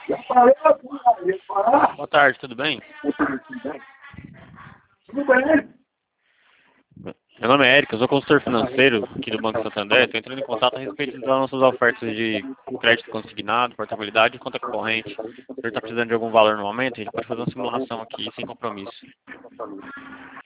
Boa tarde, tudo bem? Tudo bem? Meu nome é Eric, eu sou consultor financeiro aqui do Banco Santander. Estou entrando em contato a respeito das nossas ofertas de crédito consignado, portabilidade e conta corrente. Se o senhor está precisando de algum valor no momento, a gente pode fazer uma simulação aqui sem compromisso.